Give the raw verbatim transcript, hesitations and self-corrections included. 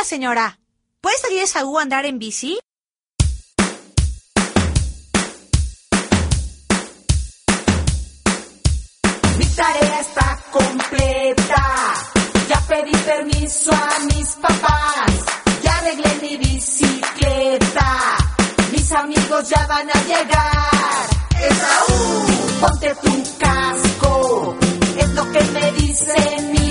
Hola, señora. ¿Puede salir de Saúl a andar en bici? Mi tarea está completa. Ya pedí permiso a mis papás. Ya arreglé mi bicicleta. Mis amigos ya van a llegar. Esaú, ponte tu casco. Es lo que me dice mi